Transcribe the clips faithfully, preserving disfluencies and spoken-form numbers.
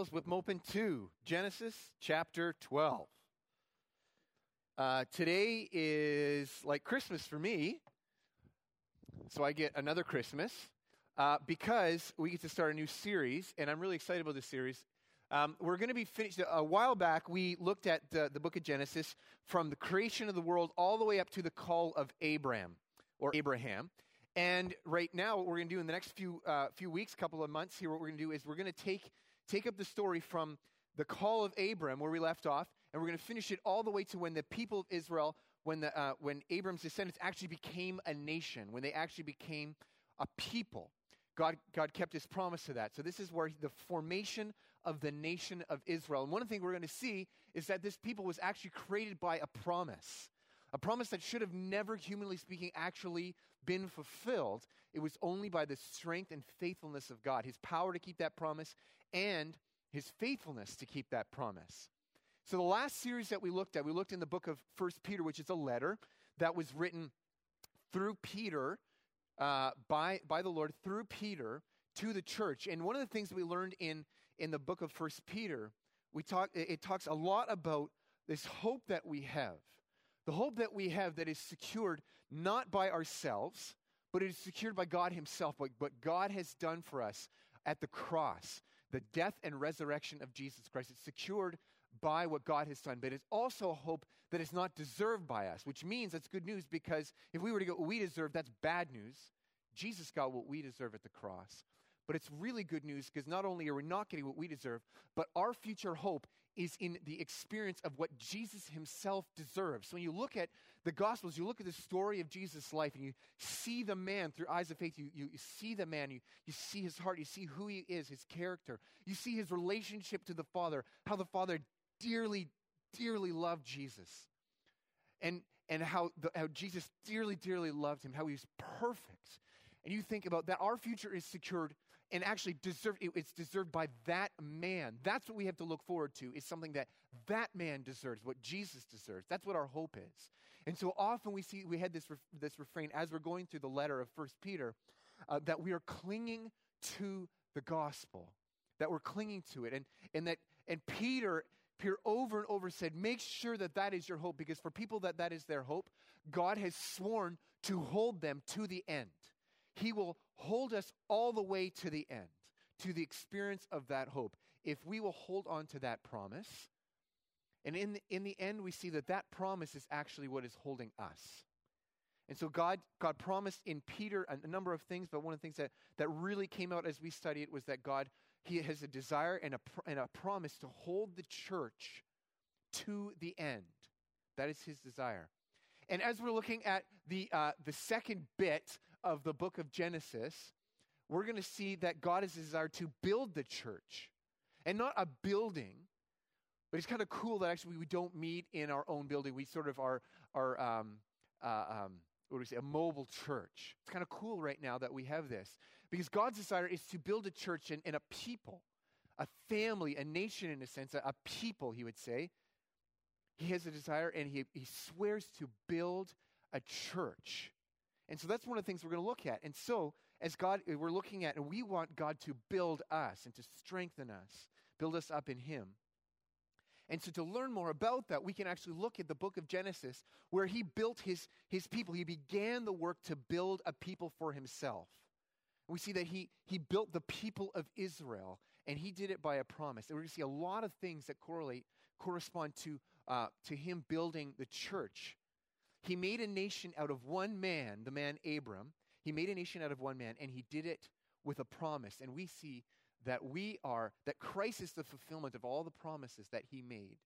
Bibles, whip them open to Genesis chapter twelve. Uh, today is like Christmas for me, so I get another Christmas uh, because we get to start a new series, and I'm really excited about this series. Um, we're going to be finished. A while back, we looked at the, the book of Genesis from the creation of the world all the way up to the call of Abraham, or Abraham. And right now, what we're going to do in the next few uh, few weeks, couple of months here, what we're going to do is we're going to take take up the story from the call of Abram, where we left off, and we're going to finish it all the way to when the people of Israel, when the uh, when Abram's descendants actually became a nation, when they actually became a people. God God kept his promise to that. So this is where the formation of the nation of Israel. And one of the things we're going to see is that this people was actually created by a promise. A promise that should have never, humanly speaking, actually been fulfilled. It was only by the strength and faithfulness of God, his power to keep that promise and his faithfulness to keep that promise. So the last series that we looked at, we looked in the book of First Peter, which is a letter that was written through Peter, uh, by, by the Lord, through Peter to the church. And one of the things that we learned in, in the book of First Peter, we talk, it talks a lot about this hope that we have. The hope that we have that is secured not by ourselves, but it is secured by God himself, what, what God has done for us at the cross, the death and resurrection of Jesus Christ. It's secured by what God has done, but it's also a hope that is not deserved by us, which means that's good news, because if we were to get what we deserve, that's bad news. Jesus got what we deserve at the cross. But it's really good news because not only are we not getting what we deserve, but our future hope is in the experience of what Jesus himself deserves. So when you look at the Gospels, you look at the story of Jesus' life, and you see the man through eyes of faith. You, you, you see the man, you, you see his heart, you see who he is, his character. You see his relationship to the Father, how the Father dearly, dearly loved Jesus. And, and how, the, how Jesus dearly, dearly loved him, how he was perfect. And you think about that, our future is secured and actually deserved, it, it's deserved by that man. That's what we have to look forward to, is something that that man deserves, what Jesus deserves. That's what our hope is. And so often we see, we had this, ref, this refrain as we're going through the letter of First Peter, uh, that we are clinging to the gospel, that we're clinging to it. And, and that, and Peter, Peter over and over said, make sure that that is your hope, because for people that that is their hope, God has sworn to hold them to the end. He will hold us all the way to the end, to the experience of that hope, if we will hold on to that promise. And in the, in the end, we see that that promise is actually what is holding us. And so God, God promised in Peter a, a number of things, but one of the things that, that really came out as we study it was that God, he has a desire and a, and a promise to hold the church to the end. That is his desire. And as we're looking at the uh, the second bit of the book of Genesis, we're going to see that God has a desire to build the church. And not a building, but it's kind of cool that actually we don't meet in our own building. We sort of are, are um, uh, um, what do we say, a mobile church. It's kind of cool right now that we have this. Because God's desire is to build a church and, and a people, a family, a nation in a sense, a, a people, he would say. He has a desire, and he, he swears to build a church. And so that's one of the things we're going to look at. And so, as God, we're looking at, and we want God to build us and to strengthen us, build us up in him. And so to learn more about that, we can actually look at the book of Genesis, where he built his, his people. He began the work to build a people for himself. We see that he, he built the people of Israel, and he did it by a promise. And we're going to see a lot of things that correlate, correspond to, uh, to him building the church. He made a nation out of one man, the man Abram. He made a nation out of one man, and he did it with a promise. And we see that we are, that Christ is the fulfillment of all the promises that he made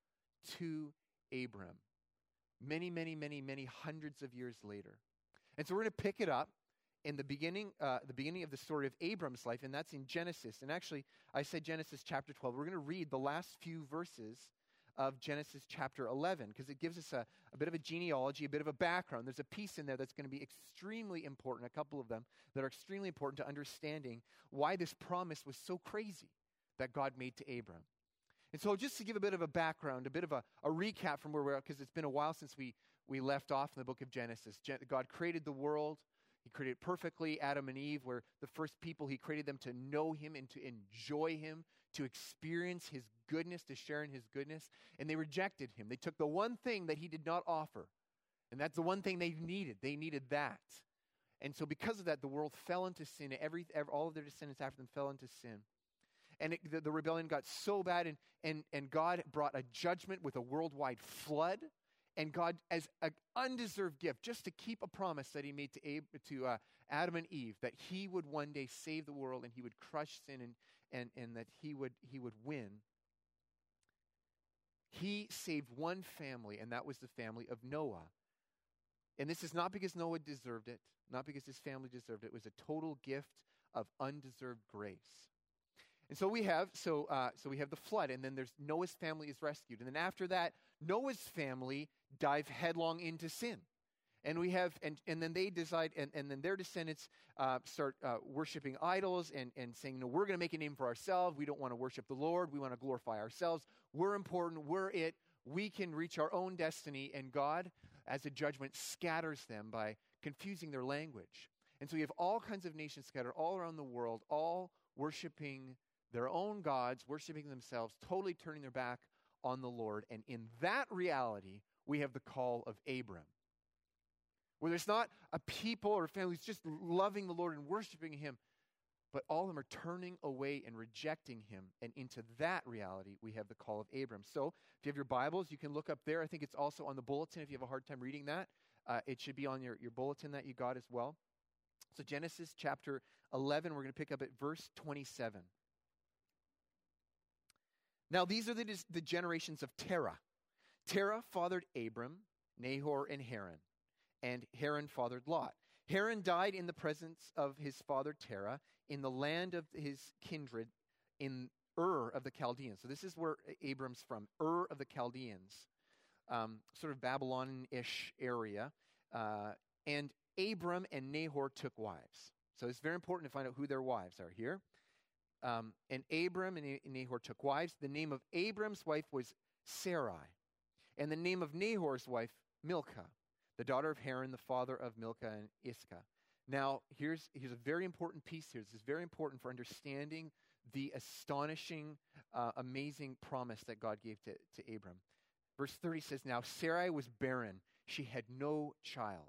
to Abram. Many, many, many, many hundreds of years later. And so we're going to pick it up in the beginning, uh, the beginning of the story of Abram's life, and that's in Genesis. And actually, I said Genesis chapter twelve. We're going to read the last few verses of Genesis chapter eleven, because it gives us a, a bit of a genealogy, a bit of a background. There's a piece in there that's going to be extremely important, a couple of them that are extremely important to understanding why this promise was so crazy that God made to Abram. And so just to give a bit of a background, a bit of a, a recap from where we're at, because it's been a while since we, we left off in the book of Genesis. Gen- God created the world. He created it perfectly, Adam and Eve were the first people. He created them to know him and to enjoy him, to experience his goodness, to share in his goodness, and they rejected him. They took the one thing that he did not offer, and that's the one thing they needed. They needed that. And so because of that, the world fell into sin. Every, every all of their descendants after them fell into sin. And it, the, the rebellion got so bad, and, and, and God brought a judgment with a worldwide flood. And God, as an undeserved gift, just to keep a promise that he made to, Ab- to uh, Adam and Eve, that he would one day save the world and he would crush sin and, and, and that he would, he would win. He saved one family, and that was the family of Noah. And this is not because Noah deserved it, not because his family deserved it. It was a total gift of undeserved grace. And so we have, so uh, so we have the flood, and then there's Noah's family is rescued. And then after that, Noah's family dive headlong into sin. And we have, and, and then they decide, and, and then their descendants uh, start uh, worshiping idols and, and saying, no, we're going to make a name for ourselves. We don't want to worship the Lord. We want to glorify ourselves. We're important. We're it. We can reach our own destiny. And God, as a judgment, scatters them by confusing their language. And so you have all kinds of nations scattered all around the world, all worshiping their own gods, worshiping themselves, totally turning their back on the Lord. And in that reality, we have the call of Abram, where there's not a people or families just loving the Lord and worshiping him, but all of them are turning away and rejecting him. And into that reality, we have the call of Abram. So if you have your Bibles, you can look up there. I think it's also on the bulletin if you have a hard time reading that. Uh, it should be on your, your bulletin that you got as well. So Genesis chapter eleven, we're going to pick up at verse twenty-seven. Now these are the, the generations of Terah. Terah fathered Abram, Nahor, and Haran. And Haran fathered Lot. Haran died in the presence of his father Terah in the land of his kindred in Ur of the Chaldeans. So this is where Abram's from, Ur of the Chaldeans, um, sort of Babylon-ish area. Uh, and Abram and Nahor took wives. So it's very important to find out who their wives are here. Um, and Abram and Nahor took wives. The name of Abram's wife was Sarai. And the name of Nahor's wife, Milcah, the daughter of Haran, the father of Milcah and Iscah. Now, here's, here's a very important piece here. This is very important for understanding the astonishing, uh, amazing promise that God gave to, to Abram. Verse thirty says, now Sarai was barren. She had no child.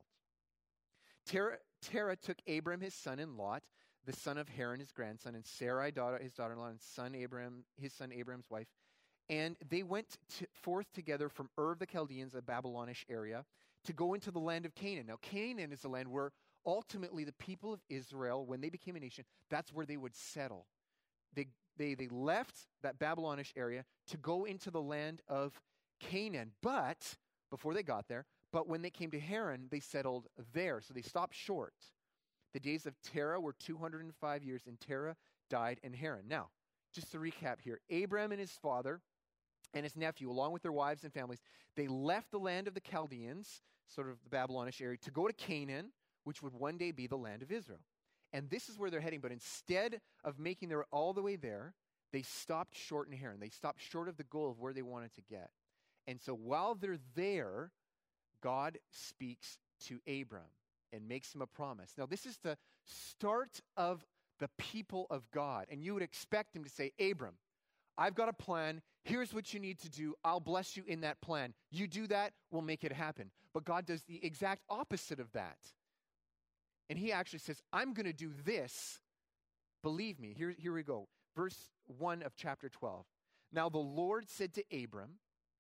Terah, Terah took Abram, his son, and Lot, the son of Haran, his grandson, and Sarai, daughter, his daughter-in-law, and son Abram, his son Abram's wife. And they went to, forth together from Ur of the Chaldeans, a Babylonish area, to go into the land of Canaan. Now, Canaan is the land where ultimately the people of Israel, when they became a nation, that's where they would settle. They, they, they left that Babylonish area to go into the land of Canaan. But, before they got there, but when they came to Haran, they settled there. So they stopped short. The days of Terah were two hundred five years, and Terah died in Haran. Now, just to recap here, Abram and his father and his nephew, along with their wives and families, they left the land of the Chaldeans, sort of the Babylonish area, to go to Canaan, which would one day be the land of Israel. And this is where they're heading. But instead of making their way all the way there, they stopped short in Haran. They stopped short of the goal of where they wanted to get. And so while they're there, God speaks to Abram and makes him a promise. Now, this is the start of the people of God. And you would expect him to say, Abram, I've got a plan. Here's what you need to do. I'll bless you in that plan. You do that, we'll make it happen. But God does the exact opposite of that. And he actually says, I'm going to do this. Believe me. Here, here we go. Verse one of chapter twelve. Now the Lord said to Abram,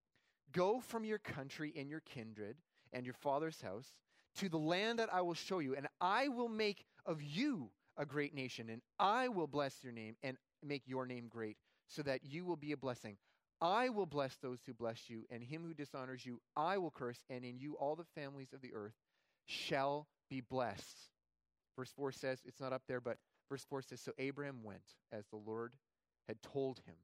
go from your country and your kindred and your father's house to the land that I will show you, and I will make of you a great nation, and I will bless your name and make your name great, so that you will be a blessing. I will bless those who bless you, and him who dishonors you I will curse, and in you all the families of the earth shall be blessed. Verse four says, it's not up there, but verse four says, so Abraham went as the Lord had told him.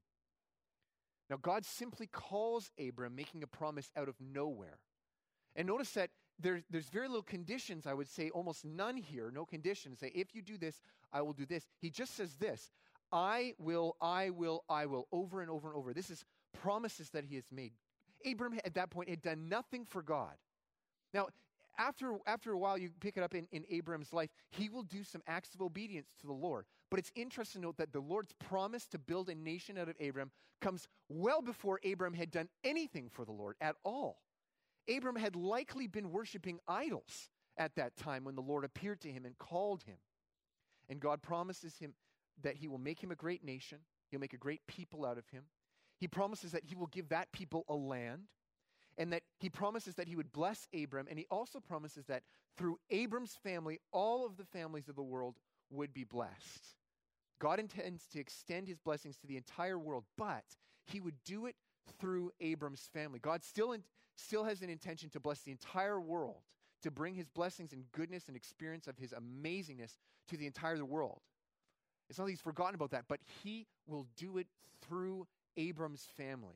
Now God simply calls Abram, making a promise out of nowhere. And notice that There's, there's very little conditions, I would say, almost none here, no conditions. Say, if you do this, I will do this. He just says this, I will, I will, I will, over and over and over. This is promises that he has made. Abram, at that point, had done nothing for God. Now, after, after a while, you pick it up in, in Abram's life, he will do some acts of obedience to the Lord. But it's interesting to note that the Lord's promise to build a nation out of Abram comes well before Abram had done anything for the Lord at all. Abram had likely been worshiping idols at that time when the Lord appeared to him and called him. And God promises him that he will make him a great nation. He'll make a great people out of him. He promises that he will give that people a land, and that he promises that he would bless Abram. And he also promises that through Abram's family, all of the families of the world would be blessed. God intends to extend his blessings to the entire world, but he would do it through Abram's family. God still, in, still has an intention to bless the entire world, to bring his blessings and goodness and experience of his amazingness to the entire world. It's not that he's forgotten about that, but he will do it through Abram's family.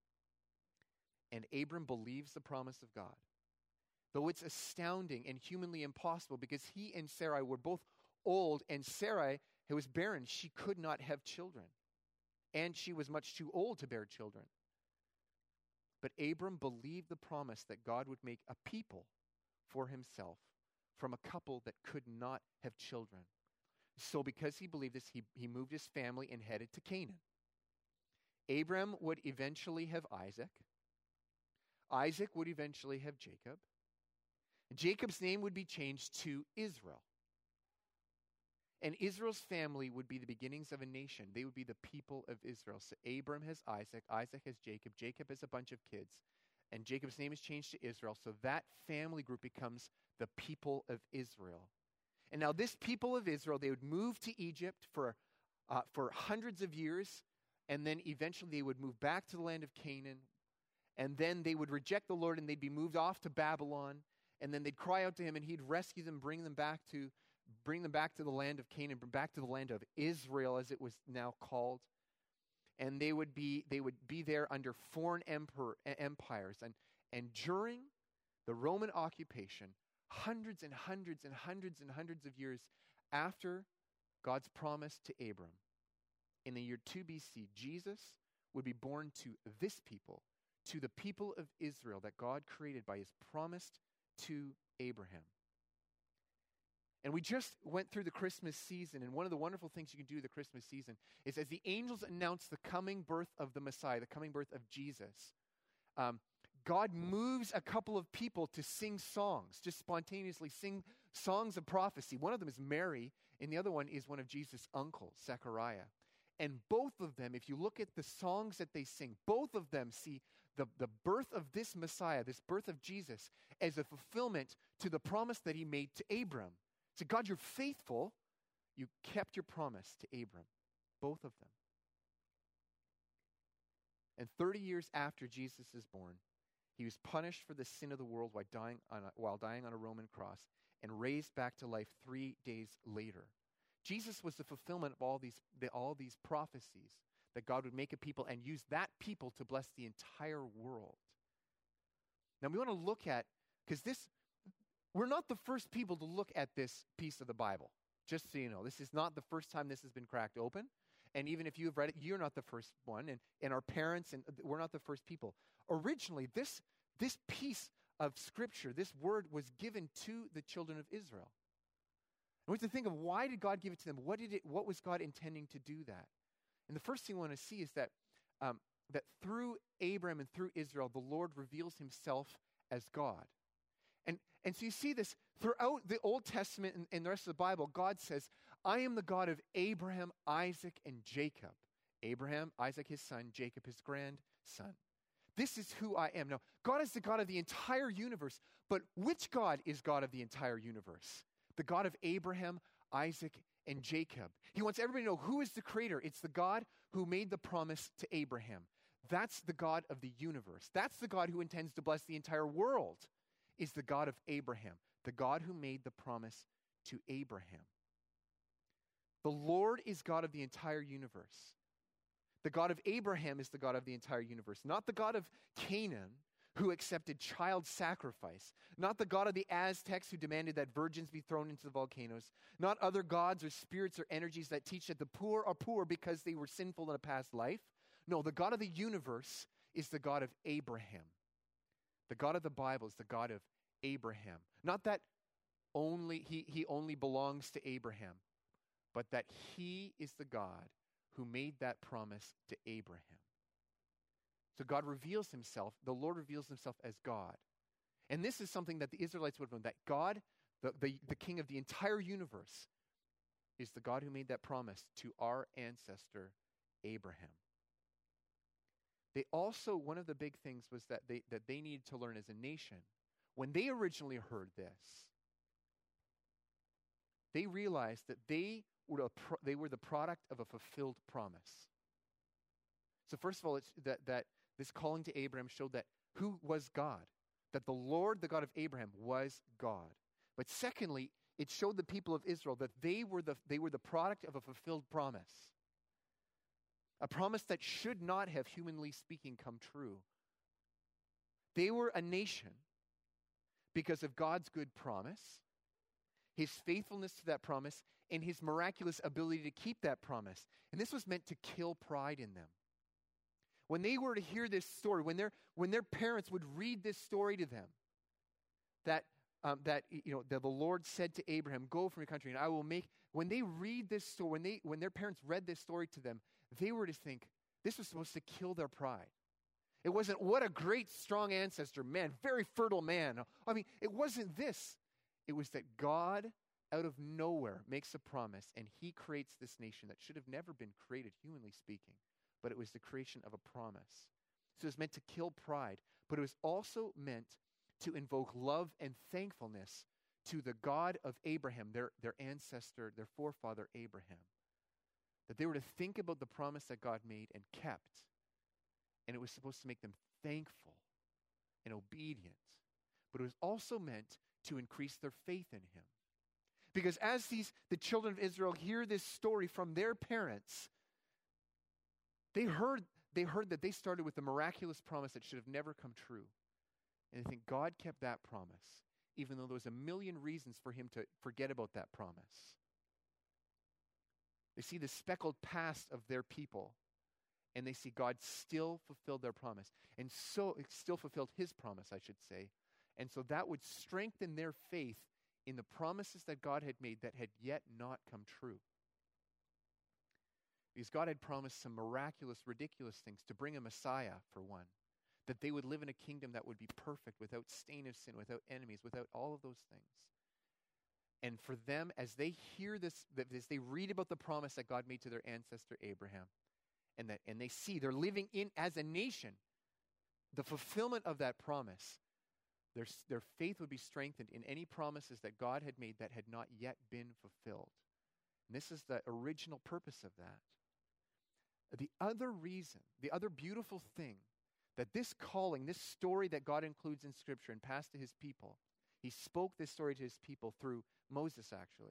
And Abram believes the promise of God, though it's astounding and humanly impossible, because he and Sarai were both old, and Sarai, who was barren, she could not have children, and she was much too old to bear children. But Abram believed the promise that God would make a people for himself from a couple that could not have children. So because he believed this, he, he moved his family and headed to Canaan. Abram would eventually have Isaac. Isaac would eventually have Jacob. Jacob's name would be changed to Israel. And Israel's family would be the beginnings of a nation. They would be the people of Israel. So Abram has Isaac, Isaac has Jacob, Jacob has a bunch of kids, and Jacob's name is changed to Israel. So that family group becomes the people of Israel. And now this people of Israel, they would move to Egypt for, uh, for hundreds of years, and then eventually they would move back to the land of Canaan, and then they would reject the Lord, and they'd be moved off to Babylon, and then they'd cry out to him, and he'd rescue them, bring them back to bring them back to the land of Canaan, back to the land of Israel, as it was now called. And they would be they would be there under foreign emperor, empires. And, and during the Roman occupation, hundreds and hundreds and hundreds and hundreds of years after God's promise to Abram, in the year two B C, Jesus would be born to this people, to the people of Israel that God created by his promise to Abraham. And we just went through the Christmas season, and one of the wonderful things you can do the Christmas season is as the angels announce the coming birth of the Messiah, the coming birth of Jesus, um, God moves a couple of people to sing songs, just spontaneously sing songs of prophecy. One of them is Mary, and the other one is one of Jesus' uncles, Zechariah. And both of them, if you look at the songs that they sing, both of them see the, the birth of this Messiah, this birth of Jesus, as a fulfillment to the promise that he made to Abram. So God, you're faithful. You kept your promise to Abram, both of them. And thirty years after Jesus is born, he was punished for the sin of the world while dying on a, while dying on a Roman cross and raised back to life three days later. Jesus was the fulfillment of all these, the, all these prophecies that God would make a people and use that people to bless the entire world. Now we want to look at, because this, we're not the first people to look at this piece of the Bible, just so you know. This is not the first time this has been cracked open. And even if you have read it, you're not the first one. And, and our parents, and we're not the first people. Originally, this, this piece of Scripture, this word was given to the children of Israel. And we have to think of, why did God give it to them? What did it? What was God intending to do that? And the first thing we want to see is that, um, that through Abram and through Israel, the Lord reveals himself as God. And, and so you see this throughout the Old Testament and, and the rest of the Bible. God says, I am the God of Abraham, Isaac, and Jacob. Abraham, Isaac his son, Jacob his grandson. This is who I am. Now, God is the God of the entire universe, but which God is God of the entire universe? The God of Abraham, Isaac, and Jacob. He wants everybody to know who is the creator. It's the God who made the promise to Abraham. That's the God of the universe. That's the God who intends to bless the entire world. Is the God of Abraham, the God who made the promise to Abraham. The Lord is God of the entire universe. The God of Abraham is the God of the entire universe, not the God of Canaan, who accepted child sacrifice, not the God of the Aztecs who demanded that virgins be thrown into the volcanoes, not other gods or spirits or energies that teach that the poor are poor because they were sinful in a past life. No, the God of the universe is the God of Abraham. The God of the Bible is the God of Abraham. Not that only he, he only belongs to Abraham, but that he is the God who made that promise to Abraham. So God reveals himself, the Lord reveals himself as God. And this is something that the Israelites would have known, that God, the, the, the king of the entire universe, is the God who made that promise to our ancestor, Abraham. They also, one of the big things was that they, that they needed to learn as a nation. When they originally heard this, they realized that they were, a pro- they were the product of a fulfilled promise. So first of all, it's that, that this calling to Abraham showed that who was God? That the Lord, the God of Abraham, was God. But secondly, it showed the people of Israel that they were the, they were the product of a fulfilled promise. A promise that should not have, humanly speaking, come true. They were a nation because of God's good promise, his faithfulness to that promise, and his miraculous ability to keep that promise. And this was meant to kill pride in them. When they were to hear this story, when their when their parents would read this story to them, that um, that you know that the Lord said to Abraham, "Go from your country, and I will make." When they read this story, when they when their parents read this story to them, they were to think this was supposed to kill their pride. It wasn't, "What a great, strong ancestor, man, very fertile man." I mean, it wasn't this. It was that God, out of nowhere, makes a promise, and he creates this nation that should have never been created, humanly speaking. But it was the creation of a promise. So it was meant to kill pride, but it was also meant to invoke love and thankfulness to the God of Abraham, their, their ancestor, their forefather Abraham. That they were to think about the promise that God made and kept, and it was supposed to make them thankful and obedient. But it was also meant to increase their faith in him. Because as these the children of Israel hear this story from their parents, They heard, they heard that they started with a miraculous promise that should have never come true. And they think God kept that promise, even though there was a million reasons for him to forget about that promise. They see the speckled past of their people, and they see God still fulfilled their promise. And so, it still fulfilled his promise, I should say. And so that would strengthen their faith in the promises that God had made that had yet not come true. Because God had promised some miraculous, ridiculous things, to bring a Messiah, for one. That they would live in a kingdom that would be perfect, without stain of sin, without enemies, without all of those things. And for them, as they hear this, as they read about the promise that God made to their ancestor Abraham, and that and they see they're living in, as a nation, the fulfillment of that promise, their, their faith would be strengthened in any promises that God had made that had not yet been fulfilled. And this is the original purpose of that. The other reason, the other beautiful thing that this calling, this story that God includes in Scripture and passed to his people, he spoke this story to his people through Moses, actually.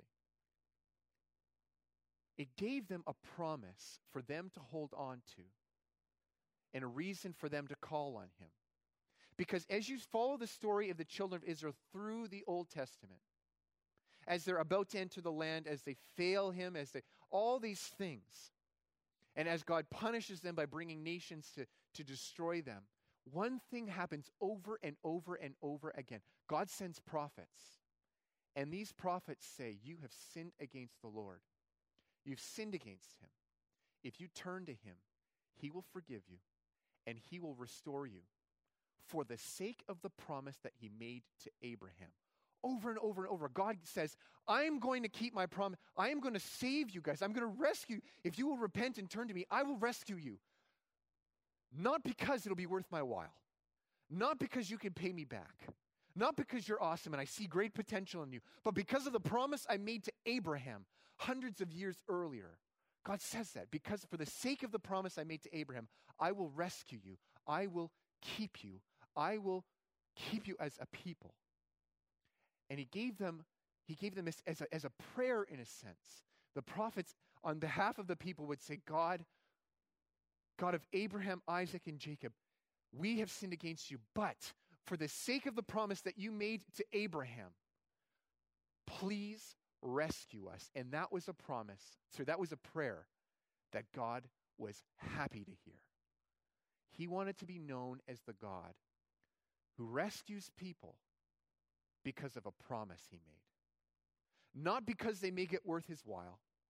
It gave them a promise for them to hold on to and a reason for them to call on him. Because as you follow the story of the children of Israel through the Old Testament, as they're about to enter the land, as they fail him, as they, all these things, and as God punishes them by bringing nations to, to destroy them, one thing happens over and over and over again. God sends prophets, and these prophets say, "You have sinned against the Lord. You've sinned against him. If you turn to him, he will forgive you, and he will restore you for the sake of the promise that he made to Abraham." Over and over and over, God says, "I'm going to keep my promise. I am going to save you guys. I'm going to rescue you. If you will repent and turn to me, I will rescue you. Not because it'll be worth my while. Not because you can pay me back. Not because you're awesome and I see great potential in you. But because of the promise I made to Abraham hundreds of years earlier." God says that. Because for the sake of the promise I made to Abraham, I will rescue you. I will keep you. I will keep you as a people. And he gave them, he gave them as, as, a, as a prayer in a sense. The prophets on behalf of the people would say, God, God of Abraham, Isaac, and Jacob, we have sinned against you, but for the sake of the promise that you made to Abraham, please rescue us. And that was a promise, so that was a prayer that God was happy to hear. He wanted to be known as the God who rescues people because of a promise he made. Not because they make it worth his while.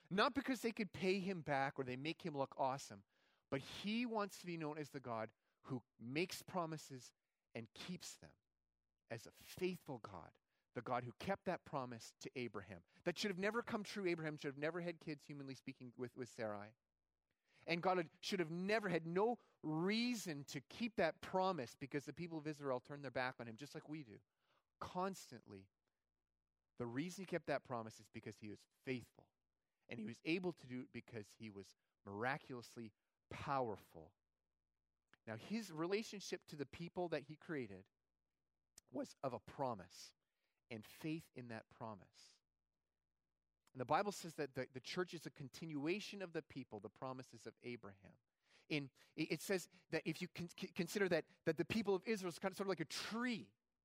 Not because they could pay him back or they make him look awesome, but he wants to be known as the God who makes promises and keeps them, as a faithful God, the God who kept that promise to Abraham. That should have never come true. Abraham should have never had kids, humanly speaking, with, with Sarai. And God had, should have never had no reason to keep that promise because the people of Israel turned their back on him, just like we do. Constantly, the reason he kept that promise is because he was faithful. And he was able to do it because he was miraculously powerful. Now, his relationship to the people that he created was of a promise and faith in that promise. And the Bible says that the, the church is a continuation of the people, the promises of Abraham. In, it says that if you con- consider that, that the people of Israel is kind of sort of like a tree,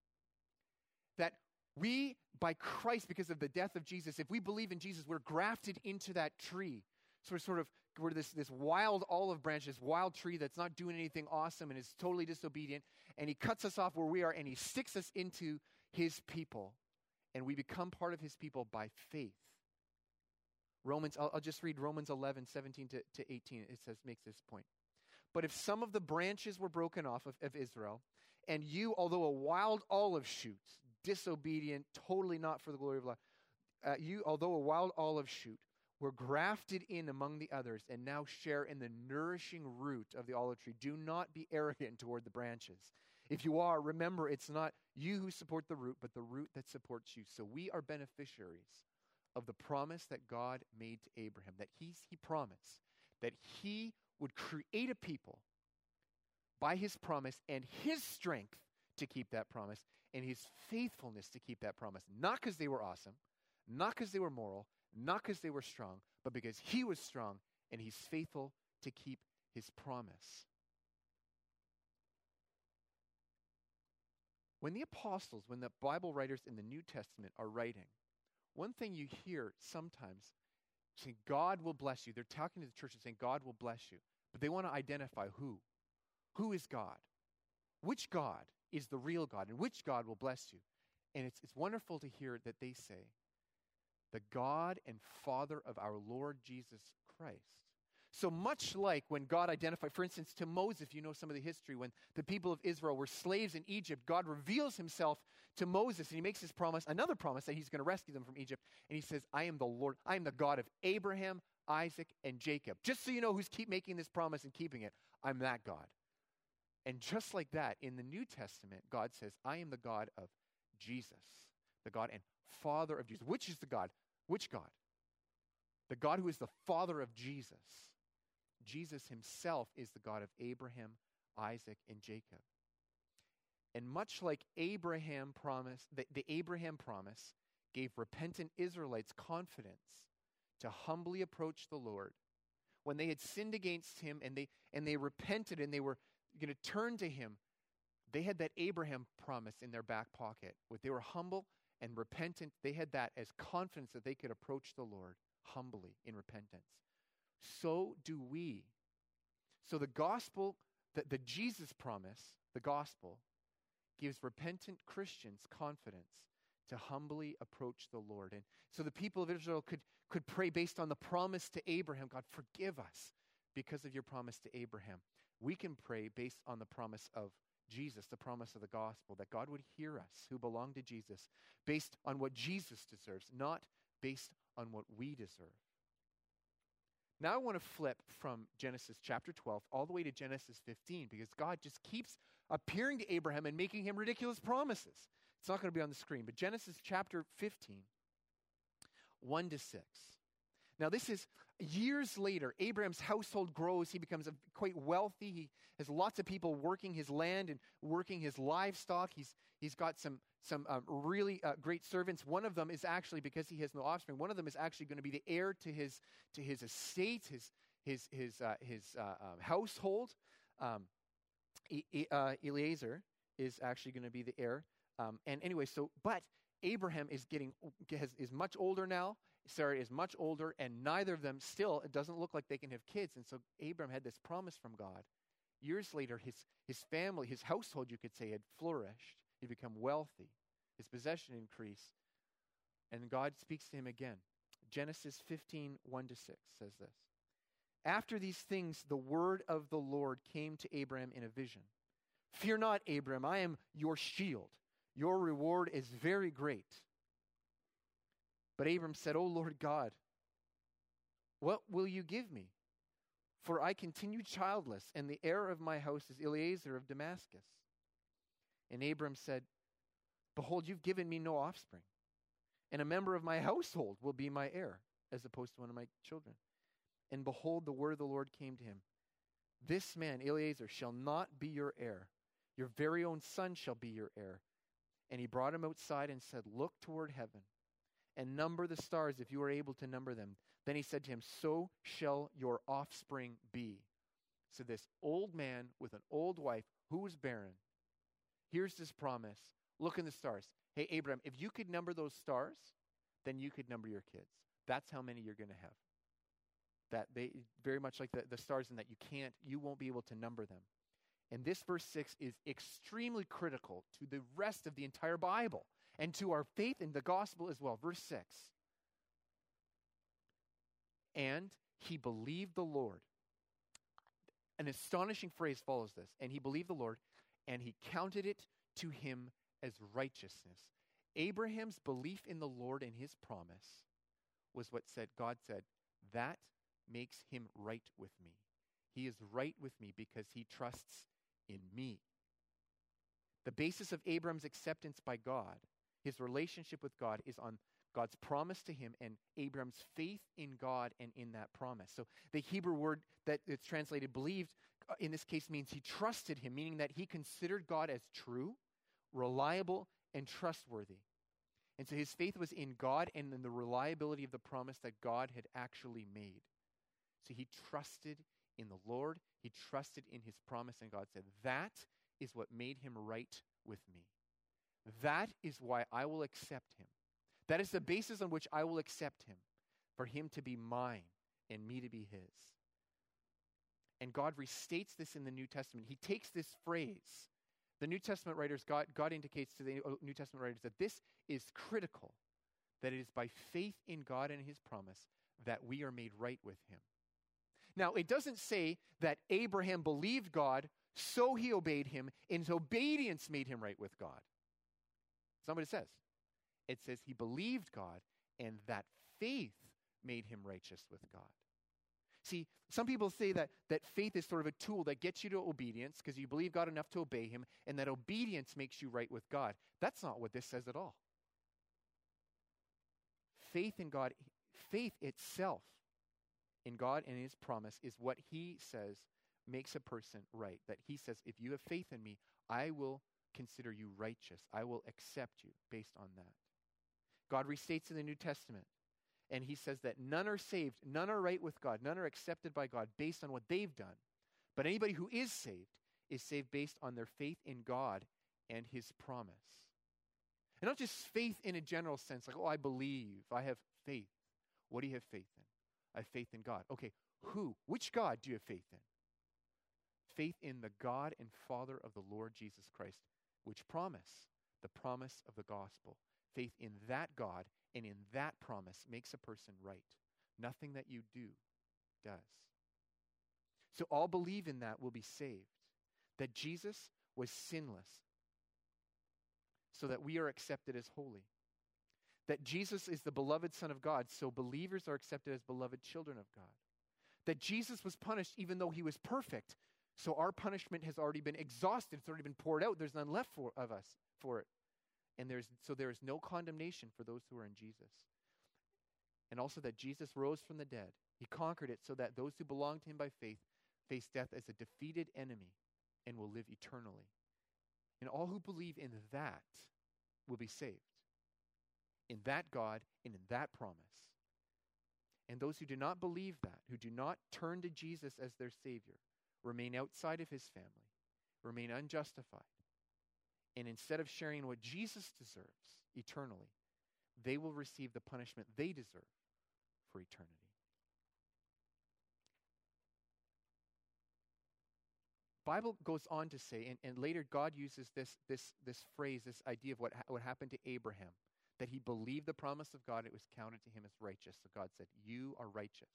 that we, by Christ, because of the death of Jesus, if we believe in Jesus, we're grafted into that tree. So we're sort of, we're this, this wild olive branch, this wild tree that's not doing anything awesome and is totally disobedient. And he cuts us off where we are and he sticks us into his people. And we become part of his people by faith. Romans, I'll, I'll just read Romans eleven, seventeen to, to eighteen. It says, makes this point. But if some of the branches were broken off of, of Israel, and you, although a wild olive shoot, disobedient, totally not for the glory of God, uh, you, although a wild olive shoot, were grafted in among the others and now share in the nourishing root of the olive tree. Do not be arrogant toward the branches. If you are, remember it's not you who support the root, but the root that supports you. So we are beneficiaries of the promise that God made to Abraham, that he's, he promised that he would create a people by his promise and his strength to keep that promise and his faithfulness to keep that promise. Not because they were awesome, not because they were moral, not because they were strong, but because he was strong and he's faithful to keep his promise. When the apostles, when the Bible writers in the New Testament are writing, one thing you hear sometimes saying, God will bless you. They're talking to the church and saying, God will bless you. But they want to identify who. Who is God? Which God is the real God? And which God will bless you? And it's, it's wonderful to hear that they say, the God and Father of our Lord Jesus Christ. So much like when God identified, for instance, to Moses, if you know some of the history, when the people of Israel were slaves in Egypt, God reveals himself to Moses and he makes his promise, another promise that he's going to rescue them from Egypt. And he says, I am the Lord, I am the God of Abraham, Isaac, and Jacob. Just so you know who's keep making this promise and keeping it, I'm that God. And just like that, in the New Testament, God says, I am the God of Jesus, the God and Father of Jesus. Which is the God? Which God? The God who is the Father of Jesus. Jesus himself is the God of Abraham, Isaac, and Jacob. And much like Abraham promised, the, the Abraham promise gave repentant Israelites confidence to humbly approach the Lord. When they had sinned against him and they and they repented and they were going to turn to him, they had that Abraham promise in their back pocket. When they were humble and repentant, they had that as confidence that they could approach the Lord humbly in repentance. So do we. So the gospel, the, the Jesus promise, the gospel, gives repentant Christians confidence to humbly approach the Lord. And so the people of Israel could, could pray based on the promise to Abraham, God, forgive us because of your promise to Abraham. We can pray based on the promise of Jesus, the promise of the gospel, that God would hear us who belong to Jesus based on what Jesus deserves, not based on what we deserve. Now I want to flip from Genesis chapter twelve all the way to Genesis fifteen because God just keeps appearing to Abraham and making him ridiculous promises. It's not going to be on the screen, but Genesis chapter fifteen, one to six. Now this is years later. Abraham's household grows. He becomes a, quite wealthy. He has lots of people working his land and working his livestock. He's He's got some some um, really uh, great servants. One of them is actually, because he has no offspring, one of them is actually going to be the heir to his to his estate, his his his uh, his uh, um, household. Um, e- e- uh, Eliezer is actually going to be the heir. Um, and anyway, so but Abraham is getting has, is much older now. Sarah is much older, and neither of them still. It doesn't look like they can have kids. And so Abraham had this promise from God. Years later, his his family, his household, you could say, had flourished. He become wealthy. His possession increased. And God speaks to him again. Genesis fifteen, one to six says this. After these things, the word of the Lord came to Abraham in a vision. Fear not, Abraham, I am your shield. Your reward is very great. But Abram said, O Lord God, what will you give me? For I continue childless, and the heir of my house is Eliezer of Damascus. And Abram said, Behold, you've given me no offspring, and a member of my household will be my heir, as opposed to one of my children. And behold, the word of the Lord came to him. This man, Eliezer, shall not be your heir. Your very own son shall be your heir. And he brought him outside and said, Look toward heaven and number the stars if you are able to number them. Then he said to him, So shall your offspring be. So this old man with an old wife who was barren, here's this promise. Look in the stars. Hey, Abraham, if you could number those stars, then you could number your kids. That's how many you're going to have. That they very much like the, the stars in that you can't, you won't be able to number them. And this verse six is extremely critical to the rest of the entire Bible and to our faith in the gospel as well. Verse six. And he believed the Lord. An astonishing phrase follows this. And he believed the Lord, and he counted it to him as righteousness. Abraham's belief in the Lord and his promise was what said, God said, that makes him right with me. He is right with me because he trusts in me. The basis of Abraham's acceptance by God, his relationship with God, is on God's promise to him and Abraham's faith in God and in that promise. So the Hebrew word that it's translated believed uh, in this case means he trusted him, meaning that he considered God as true, reliable, and trustworthy. And so his faith was in God and in the reliability of the promise that God had actually made. So he trusted in the Lord. He trusted in his promise, and God said, that is what made him right with me. That is why I will accept him. That is the basis on which I will accept him, for him to be mine and me to be his. And God restates this in the New Testament. He takes this phrase. The New Testament writers, God, God indicates to the New Testament writers that this is critical, that it is by faith in God and his promise that we are made right with him. Now, it doesn't say that Abraham believed God, so he obeyed him, and his obedience made him right with God. That's not what it says. It says he believed God, and that faith made him righteous with God. See, some people say that, that faith is sort of a tool that gets you to obedience because you believe God enough to obey him, and that obedience makes you right with God. That's not what this says at all. Faith in God, faith itself in God and his promise is what he says makes a person right. That he says, if you have faith in me, I will consider you righteous. I will accept you based on that. God restates in the New Testament, and he says that none are saved, none are right with God, none are accepted by God based on what they've done. But anybody who is saved is saved based on their faith in God and his promise. And not just faith in a general sense, like, oh, I believe, I have faith. What do you have faith in? I have faith in God. Okay, who? Which God do you have faith in? Faith in the God and Father of the Lord Jesus Christ. Which promise? The promise of the gospel. Faith in that God and in that promise makes a person right. Nothing that you do does. So all believe in that will be saved. That Jesus was sinless so that we are accepted as holy. That Jesus is the beloved Son of God, so believers are accepted as beloved children of God. That Jesus was punished even though he was perfect, so our punishment has already been exhausted. It's already been poured out. There's none left for, of us for it. And there's so there is no condemnation for those who are in Jesus. And also that Jesus rose from the dead. He conquered it so that those who belong to him by faith face death as a defeated enemy and will live eternally. And all who believe in that will be saved. In that God and in that promise. And those who do not believe that, who do not turn to Jesus as their Savior, remain outside of his family, remain unjustified. And instead of sharing what Jesus deserves eternally, they will receive the punishment they deserve for eternity. Bible goes on to say, and, and later God uses this, this, this phrase, this idea of what, ha- what happened to Abraham. that he believed the promise of God, it was counted to him as righteous. So God said, you are righteous.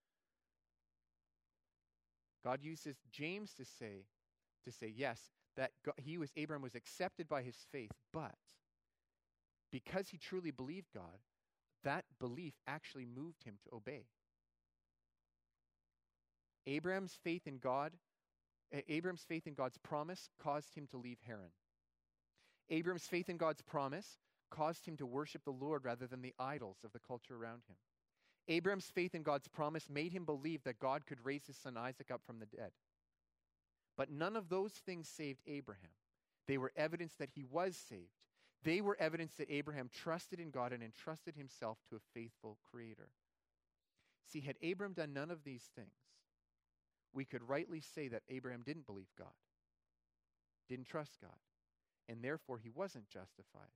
God uses James to say, to say, yes, that God, he was, Abraham was accepted by his faith, but because he truly believed God, that belief actually moved him to obey. Abraham's faith in God, Abraham's faith in God's promise caused him to leave Haran. Abraham's faith in God's promise caused him to worship the Lord rather than the idols of the culture around him. Abraham's faith in God's promise made him believe that God could raise his son Isaac up from the dead. But none of those things saved Abraham. They were evidence that he was saved. They were evidence that Abraham trusted in God and entrusted himself to a faithful Creator. See, had Abraham done none of these things, we could rightly say that Abraham didn't believe God, didn't trust God, and therefore he wasn't justified.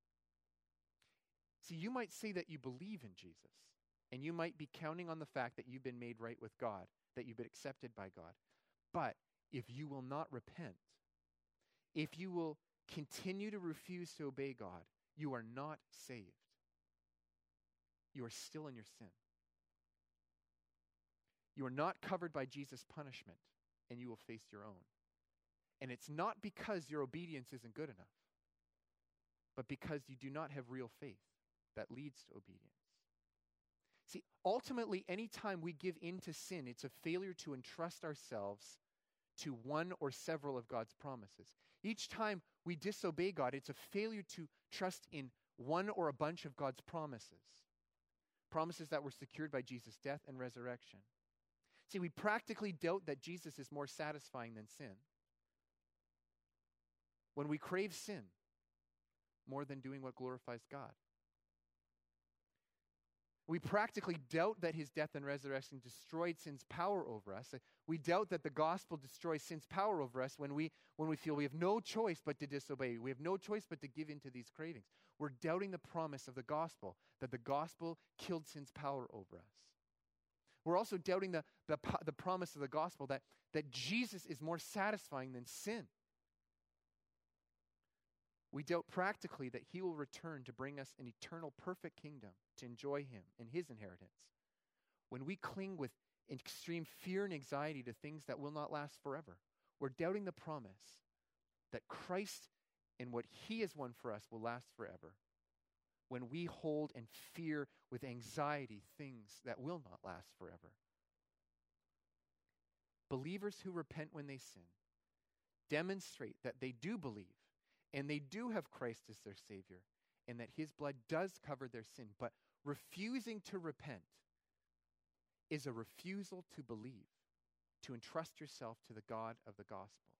See, you might say that you believe in Jesus, and you might be counting on the fact that you've been made right with God, that you've been accepted by God. But if you will not repent, if you will continue to refuse to obey God, you are not saved. You are still in your sin. You are not covered by Jesus' punishment, and you will face your own. And it's not because your obedience isn't good enough, but because you do not have real faith that leads to obedience. See, ultimately, anytime we give in to sin, it's a failure to entrust ourselves to one or several of God's promises. Each time we disobey God, it's a failure to trust in one or a bunch of God's promises. Promises that were secured by Jesus' death and resurrection. See, we practically doubt that Jesus is more satisfying than sin. When we crave sin more than doing what glorifies God. We practically doubt that his death and resurrection destroyed sin's power over us. We doubt that the gospel destroys sin's power over us when we, when we feel we have no choice but to disobey. We have no choice but to give in to these cravings. We're doubting the promise of the gospel, that the gospel killed sin's power over us. We're also doubting the, the, the promise of the gospel that, that Jesus is more satisfying than sin. We doubt practically that he will return to bring us an eternal perfect kingdom to enjoy him and his inheritance. When we cling with extreme fear and anxiety to things that will not last forever, we're doubting the promise that Christ and what he has won for us will last forever. When we hold and fear with anxiety things that will not last forever. Believers who repent when they sin demonstrate that they do believe and they do have Christ as their Savior, and that his blood does cover their sin. But refusing to repent is a refusal to believe, to entrust yourself to the God of the gospel.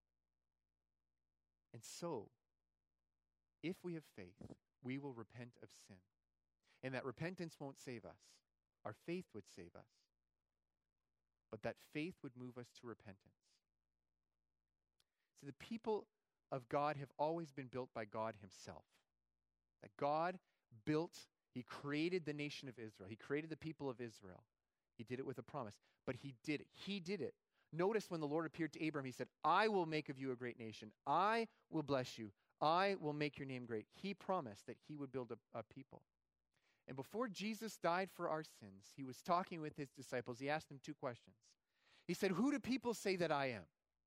And so, if we have faith, we will repent of sin. And that repentance won't save us. Our faith would save us. But that faith would move us to repentance. So the people of God have always been built by God himself. That God built, he created the nation of Israel. He created the people of Israel. He did it with a promise. But he did it. He did it. Notice when the Lord appeared to Abraham, he said, I will make of you a great nation. I will bless you. I will make your name great. He promised that he would build a, a people. And before Jesus died for our sins, he was talking with his disciples. He asked them two questions. He said, who do people say that I am?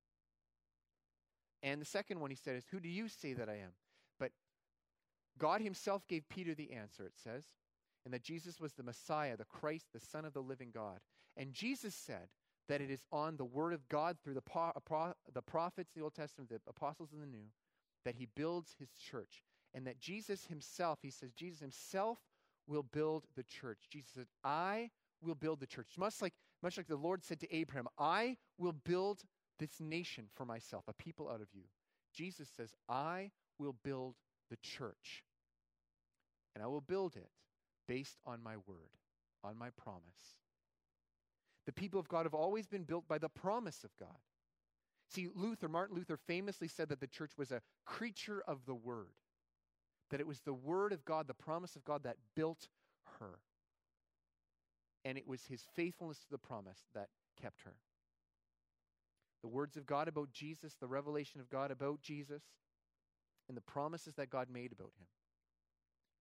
And the second one he said is, who do you say that I am? But God himself gave Peter the answer, it says, and that Jesus was the Messiah, the Christ, the Son of the living God. And Jesus said that it is on the word of God through the, po- pro- the prophets, the Old Testament, the apostles in the New, that he builds his church. And that Jesus himself, he says, Jesus himself will build the church. Jesus said, I will build the church. Much like, much like the Lord said to Abraham, I will build this nation for myself, a people out of you. Jesus says, I will build the church. And I will build it based on my word, on my promise. The people of God have always been built by the promise of God. See, Luther, Martin Luther famously said that the church was a creature of the word. That it was the word of God, the promise of God that built her. And it was his faithfulness to the promise that kept her. The words of God about Jesus, the revelation of God about Jesus, and the promises that God made about him.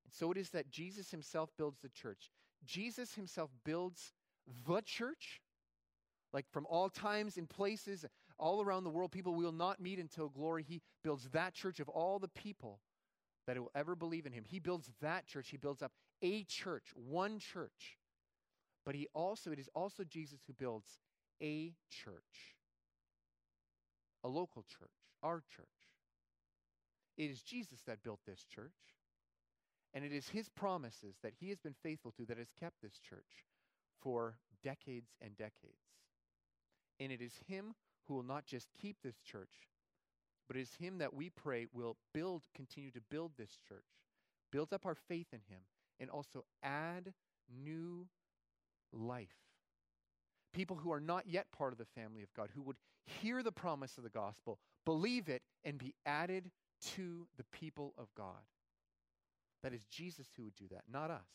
So it is that Jesus himself builds the church. Jesus himself builds the church, like from all times and places, all around the world, people will not meet until glory. He builds that church of all the people that will ever believe in him. He builds that church. He builds up a church, one church. But he also, it is also Jesus who builds a church, a local church, our church. It is Jesus that built this church. And it is his promises that he has been faithful to that has kept this church for decades and decades. And it is him who will not just keep this church, but it is him that we pray will build, continue to build this church, build up our faith in him, and also add new life. People who are not yet part of the family of God, who would hear the promise of the gospel, believe it, and be added to the people of God. That is Jesus who would do that, not us.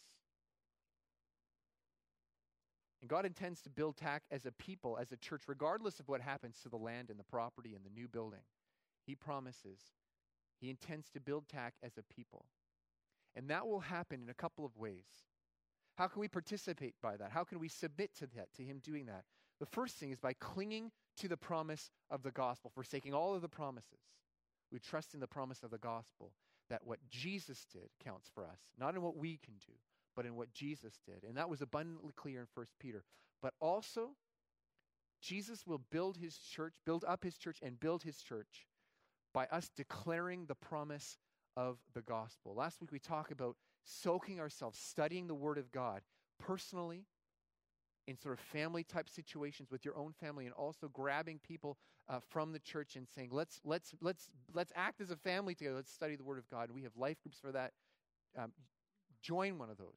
And God intends to build T A C as a people, as a church, regardless of what happens to the land and the property and the new building. He promises, he intends to build T A C as a people. And that will happen in a couple of ways. How can we participate by that? How can we submit to that, to him doing that? The first thing is by clinging to the promise of the gospel, forsaking all of the promises. We trust in the promise of the gospel, that what Jesus did counts for us, not in what we can do, but in what Jesus did. And that was abundantly clear in First Peter. But also, Jesus will build his church, build up his church, and build his church by us declaring the promise of the gospel. Last week we talked about soaking ourselves, studying the Word of God personally, in sort of family type situations with your own family, and also grabbing people uh, from the church and saying, let's let's let's let's act as a family together. Let's study the Word of God. We have life groups for that. Um, join one of those.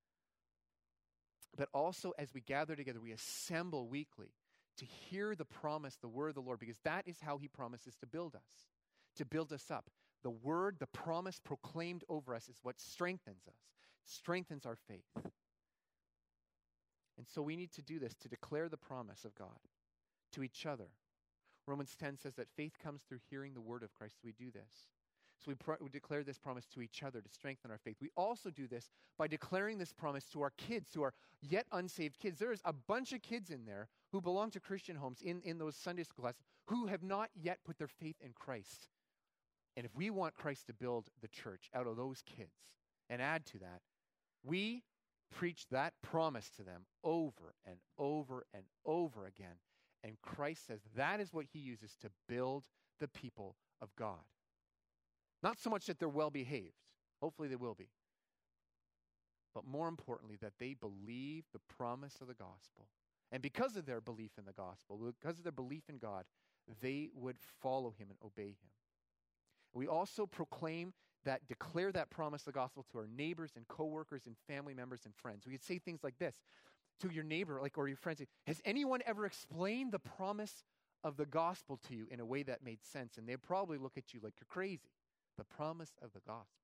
But also, as we gather together, we assemble weekly to hear the promise, the word of the Lord, because that is how he promises to build us, to build us up. The word, the promise proclaimed over us is what strengthens us, strengthens our faith. And so we need to do this, to declare the promise of God to each other. Romans ten says that faith comes through hearing the word of Christ. So we do this. So we, pro- we declare this promise to each other to strengthen our faith. We also do this by declaring this promise to our kids, to our yet unsaved kids. There is a bunch of kids in there who belong to Christian homes in, in those Sunday school classes who have not yet put their faith in Christ. And if we want Christ to build the church out of those kids and add to that, we preach that promise to them over and over and over again. And Christ says that is what he uses to build the people of God. Not so much that they're well behaved. Hopefully they will be. But more importantly, that they believe the promise of the gospel. And because of their belief in the gospel, because of their belief in God, they would follow him and obey him. We also proclaim that, declare that promise of the gospel to our neighbors and coworkers and family members and friends. We could say things like this to your neighbor, like, or your friends. Has anyone ever explained the promise of the gospel to you in a way that made sense? And they'd probably look at you like you're crazy. The promise of the gospel.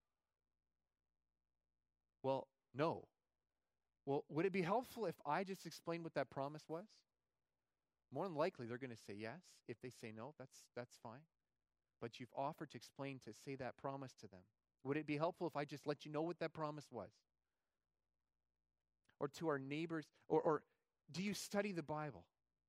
Well, no. Well, would it be helpful if I just explained what that promise was? More than likely, they're going to say yes. If they say no, that's that's fine. But you've offered to explain, to say that promise to them. Would it be helpful if I just let you know what that promise was? Or to our neighbors, or, or do you study the Bible?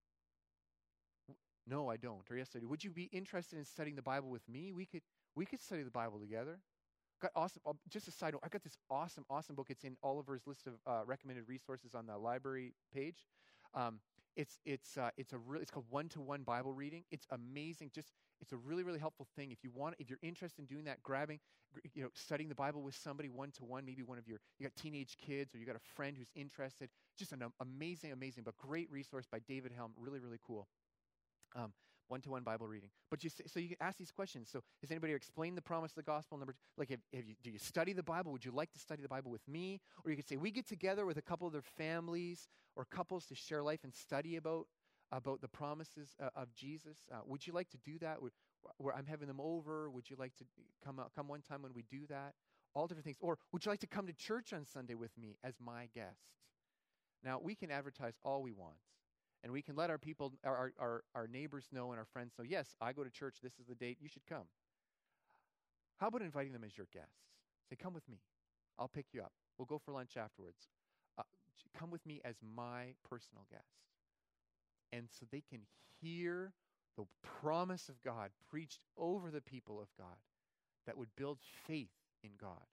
No, I don't. Or yes, I do. Would you be interested in studying the Bible with me? We could we could study the Bible together. Got awesome. Uh, just a side note. I got this awesome, awesome book. It's in Oliver's list of uh, recommended resources on the library page. Um, it's it's uh, it's a really it's called One to One Bible Reading. It's amazing. Just it's a really really helpful thing if you want. If you're interested in doing that, grabbing, you know, studying the Bible with somebody one to one. Maybe one of your you got teenage kids or you got a friend who's interested. Just an um, amazing, amazing, but great resource by David Helm. Really really cool. Um, one-to-one Bible reading. But you say, so you can ask these questions. So has anybody explained the promise of the gospel? Number two, like, have, have you, do you study the Bible? Would you like to study the Bible with me? Or you could say, we get together with a couple of their families or couples to share life and study about, about the promises uh, of Jesus. Uh, would you like to do that? Would, where I'm having them over, would you like to come out, come one time when we do that? All different things. Or would you like to come to church on Sunday with me as my guest? Now, we can advertise all we want. And we can let our people, our, our, our neighbors know and our friends know, yes, I go to church, this is the date, you should come. How about inviting them as your guests? Say, come with me. I'll pick you up. We'll go for lunch afterwards. Uh, come with me as my personal guest. And so they can hear the promise of God preached over the people of God that would build faith in God.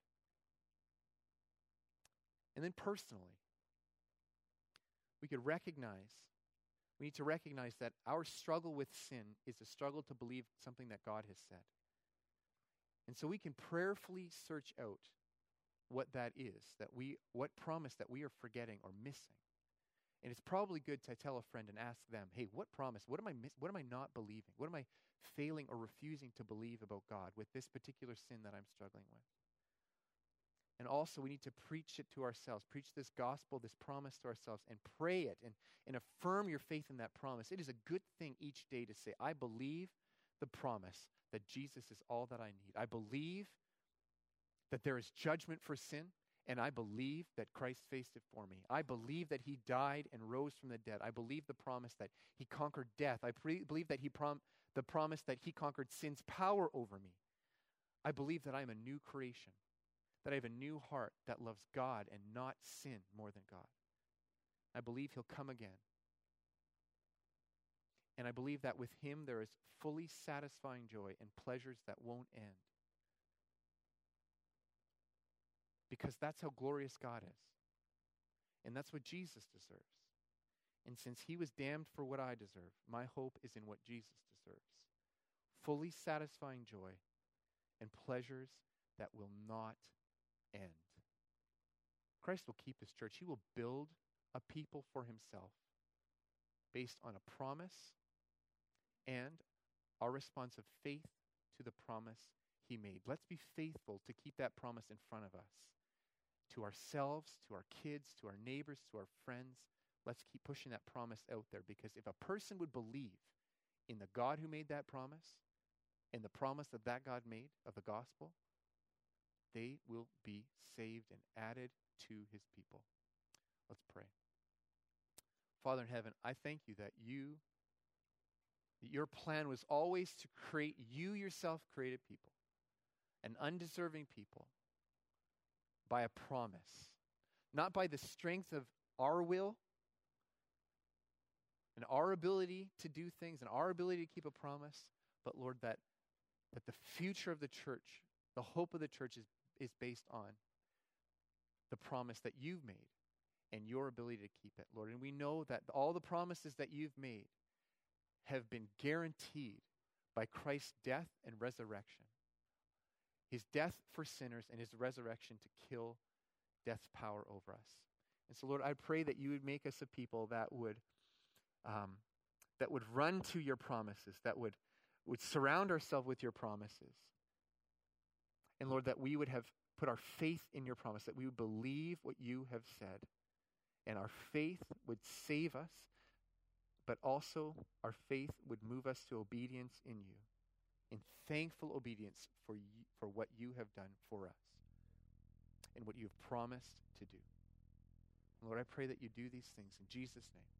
And then personally, we could recognize, we need to recognize that our struggle with sin is a struggle to believe something that God has said. And so we can prayerfully search out what that is, that we, what promise that we are forgetting or missing. And it's probably good to tell a friend and ask them, hey, what promise, what am I miss, what am I not believing? What am I failing or refusing to believe about God with this particular sin that I'm struggling with? And also we need to preach it to ourselves, preach this gospel, this promise to ourselves, and pray it and, and affirm your faith in that promise. It is a good thing each day to say, I believe the promise that Jesus is all that I need. I believe that there is judgment for sin, and I believe that Christ faced it for me. I believe that he died and rose from the dead. I believe the promise that he conquered death. I pre- believe that he prom- the promise that he conquered sin's power over me. I believe that I am a new creation, that I have a new heart that loves God and not sin more than God. I believe he'll come again. And I believe that with him there is fully satisfying joy and pleasures that won't end. Because that's how glorious God is. And that's what Jesus deserves. And since he was damned for what I deserve, my hope is in what Jesus deserves. Fully satisfying joy and pleasures that will not end. Christ will keep his church. He will build a people for himself based on a promise and our response of faith to the promise he made. Let's be faithful to keep that promise in front of us. To ourselves, to our kids, to our neighbors, to our friends. Let's keep pushing that promise out there, because if a person would believe in the God who made that promise and the promise that that God made of the gospel, they will be saved and added to his people. Let's pray. Father in heaven, I thank you that you, that your plan was always to create, you yourself created people, an undeserving people, by a promise, not by the strength of our will and our ability to do things and our ability to keep a promise, but Lord, that, that the future of the church, the hope of the church is, is based on the promise that you've made and your ability to keep it, Lord. And we know that all the promises that you've made have been guaranteed by Christ's death and resurrection. His death for sinners and his resurrection to kill death's power over us. And so, Lord, I pray that you would make us a people that would um, that would run to your promises, that would, would surround ourselves with your promises. And Lord, that we would have put our faith in your promise, that we would believe what you have said. And our faith would save us, but also our faith would move us to obedience in you, in thankful obedience for you, for what you have done for us and what you have promised to do. Lord, I pray that you do these things in Jesus' name.